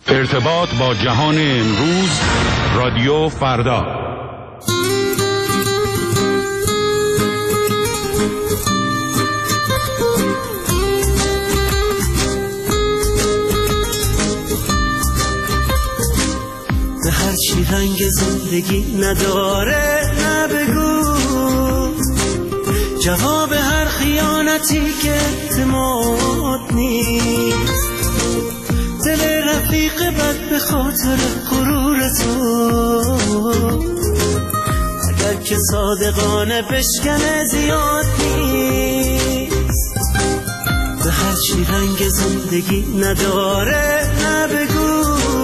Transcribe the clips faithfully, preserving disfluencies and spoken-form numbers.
ارتباط با جهان امروز، رادیو فردا. به هر چی رنگ زندگی نداره نبگو، جواب هر خیانتی که اعتماد نیست، دل رفیق بد به خاطر غرور تو، اگر که صادقانه بشکنه زیاد نیست. به هر چی رنگ زندگی نداره نبگو،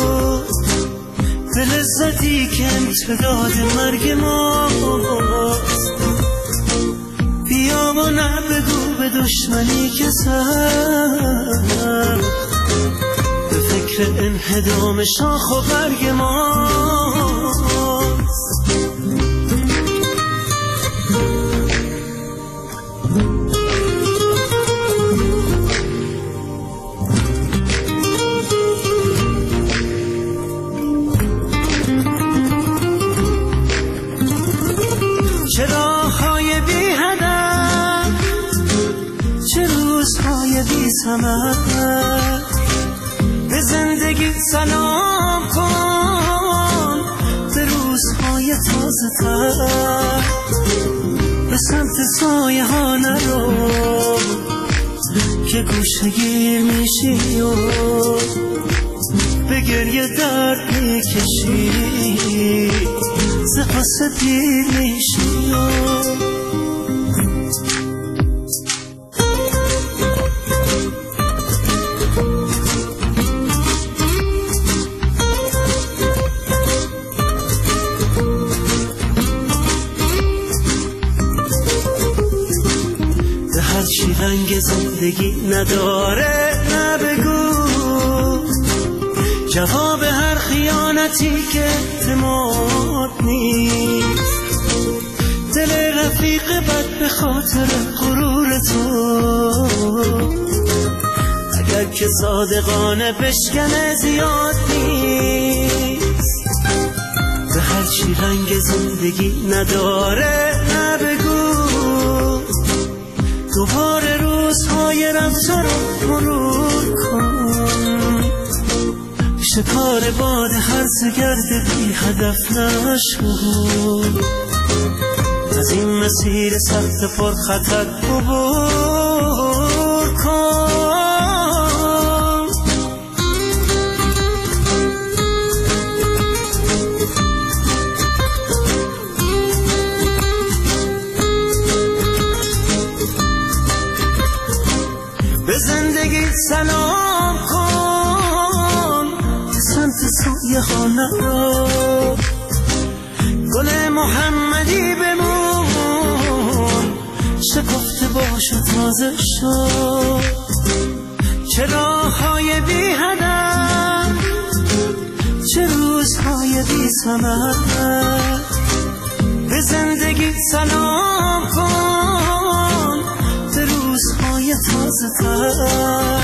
به لذتی که امتداد مرگ ماست، بیا و نبگو به دشمنی که سخت به فکر انهدام شاخ و برگ ماست. چه راه‌های بی هدف، چه روزهای بی ثمر، به زندگی سلام کن، به روزهای تازه تر، به سمت سایه ها نرو که گوشه‌گیر میشی و به گریه درد میکشی، سپاس دیر میشی. به هر چی رنگ زندگی نداره نبگو، جواب هر خیانتی که اعتماد نیست، دل رفیق بد به خاطر غرور تو، اگر که صادقانه بشکنه زیاد نیست. به هر چی رنگ زندگی نداره نبگو، دوباره روزهای رفته رو مرور کن، شکار باد هرز گرد بی هدف نشو، از این مسیر سخت پر خطر عبور کن. به زندگی سلام کن، سمت سوی خانه رو گل محمدی بمون، شکفته باش و تازه شد. چه راههای بی هدف، چه روزهای بی ثمر، به زندگی سلام کن، به روزهای تازه تر.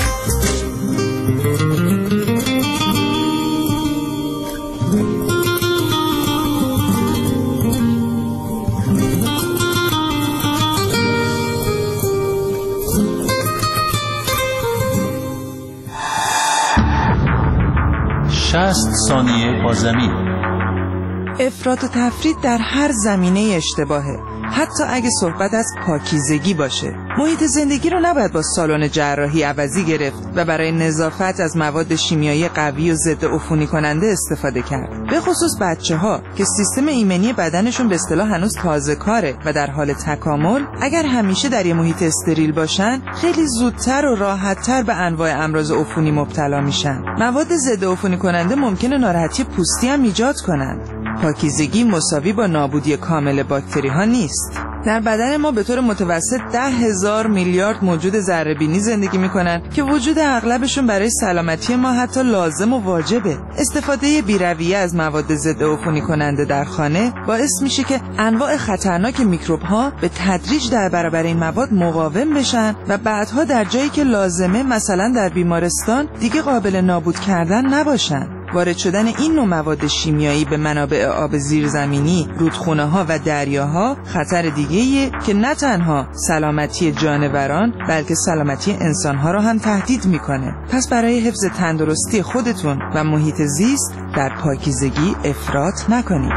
شصت ثانیه با زمین. افراط و تفرید در هر زمینه اشتباهه، حتی اگه صحبت از پاکیزگی باشه. محیط زندگی رو نباید با سالن جراحی عوضی گرفت و برای نظافت از مواد شیمیایی قوی و ضد عفونی کننده استفاده کرد. به خصوص بچه‌ها که سیستم ایمنی بدنشون به اصطلاح هنوز تازه کاره و در حال تکامل، اگر همیشه در یه محیط استریل باشن، خیلی زودتر و راحت‌تر به انواع امراض عفونی مبتلا میشن. مواد ضد عفونی کننده ممکنه ناراحتی پوستی هم ایجاد کنند. پاکیزگی مساوی با نابودی کامل باکتری ها نیست. در بدن ما به طور متوسط ده هزار میلیارد موجود ذره‌بینی زندگی میکنن که وجود اغلبشون برای سلامتی ما حتی لازم و واجبه. استفاده بی‌رویه از مواد ضد عفونی کننده در خانه باعث میشه که انواع خطرناک میکروب ها به تدریج در برابر این مواد مقاوم بشن و بعدها در جایی که لازمه، مثلا در بیمارستان، دیگه قابل نابود کردن نباشن. وارد شدن این نوع مواد شیمیایی به منابع آب زیرزمینی، رودخونه‌ها و دریاها خطر دیگه‌ایه که نه تنها سلامتی جانوران بلکه سلامتی انسان‌ها را هم تهدید می‌کنه. پس برای حفظ تندرستی خودتون و محیط زیست در پاکیزگی افراط نکنید.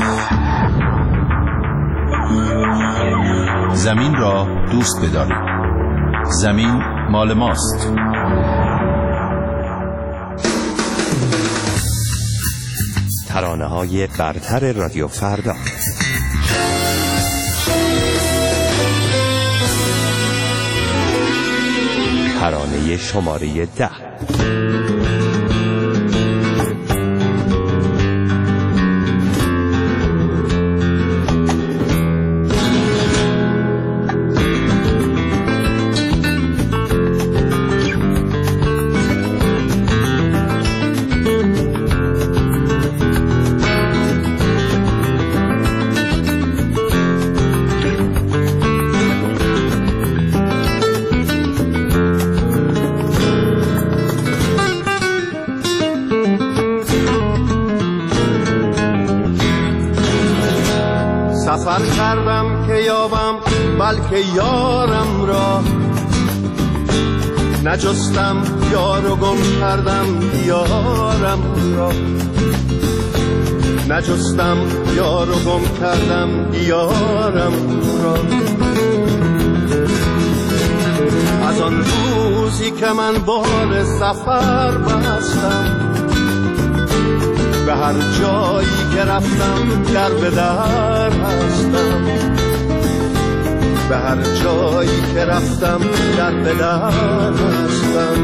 زمین را دوست بدارید. زمین مال ماست. ترانه‌های برتر رادیو فردا. ترانه شماره ده. سفر کردم که یابم بلکه یارم را، نجستم یار و گم کردم یارم را، نجستم یار و گم کردم یارم را. از آن روزی که من بال سفر بستم، به هر جایی که رفتم در به در هستم، به هر جایی که رفتم در به در هستم.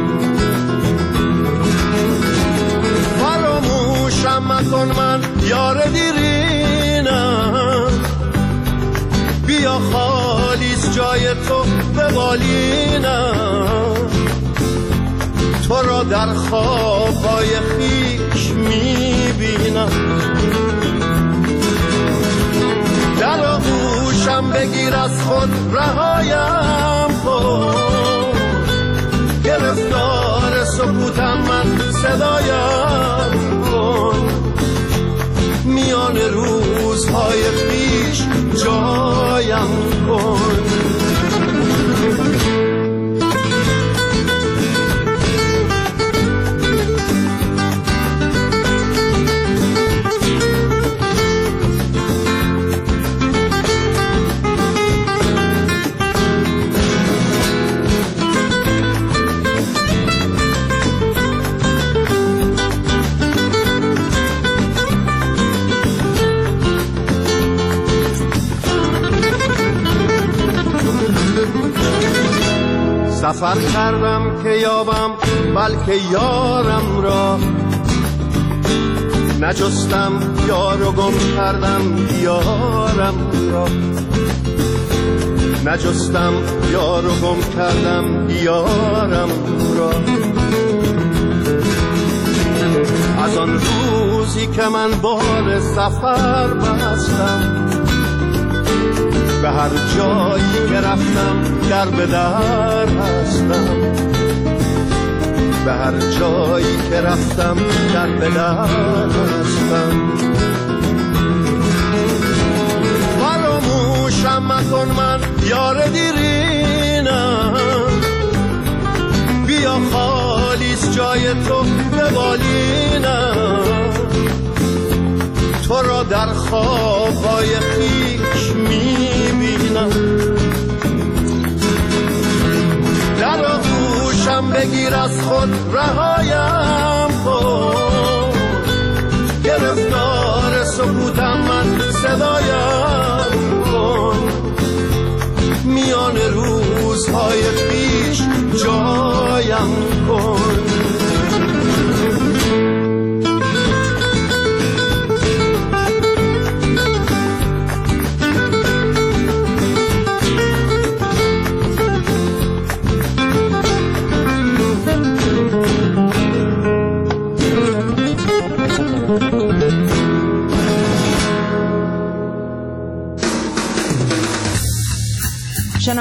فراموشم مکن من یار دیرینم، بیا خالیست جای تو به بالینم، تو را در خوابهای خیش میبینم. در آغوشم بگیر از خود رهایم کن، گرفتار سکوتم من صدایم کن، میان روزهای خیش جایم کن. سفر کردم که یابم بلکه یارم را، نجستم یار و گم کردم یارم را، نجستم یار و گم کردم یارم را. از آن روزی که من بال سفر بستم، به هر جایی که رفتم در به در هستم، به هر جایی که رفتم در به در هستم. فراموشم مکن من یار دیرینم، بیا خالیست جای تو به بالینم، تو را در خوابهای خیش میبینم. در آغوشم بگیر از خود رهایم کن، گرفتار سکوتم من صدایم کن، میان روزهای پیش جایم کن.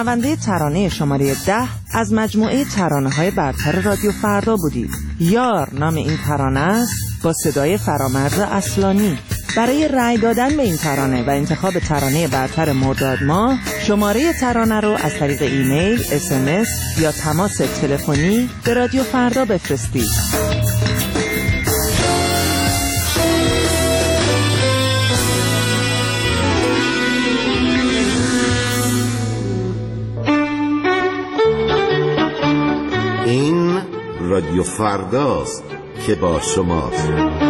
شنونده ترانه شماره ده از مجموعه ترانه‌های برتر رادیو فردا بودید. یار نام این ترانه است با صدای فرامرز اصلانی. برای رأی دادن به این ترانه و انتخاب ترانه برتر مرداد ماه شماره ترانه رو از طریق ایمیل، اس ام اس یا تماس تلفنی به رادیو فردا بفرستید. این رادیو فرداست که با شماست.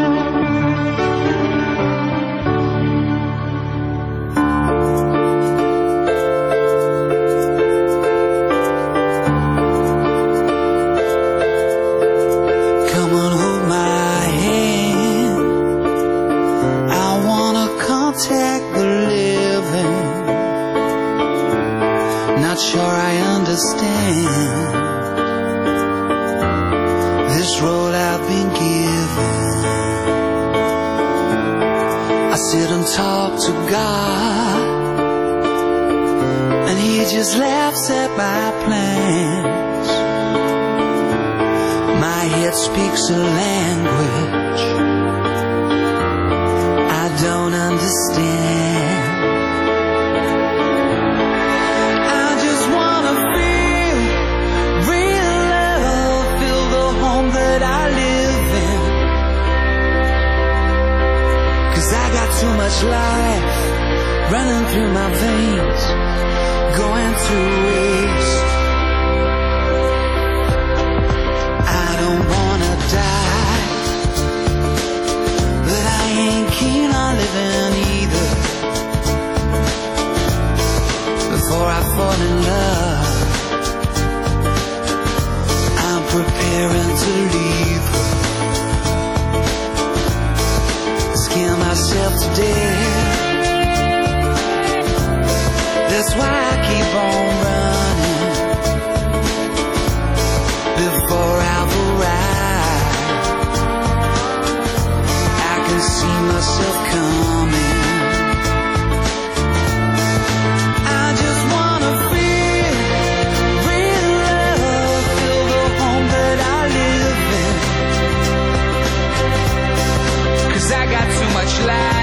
Speaks a language I don't understand. I just wanna feel real love, feel the home that I live in. 'Cause I got too much life running through my veins, going to waste. I don't wanna die, but I ain't keen on living either. Before I fall in love, I'm preparing to leave her. Scare myself to death. That's why I keep on running. Before I've arrived, I can see myself coming. I just wanna feel real love, feel the home that I live in. 'Cause I got too much life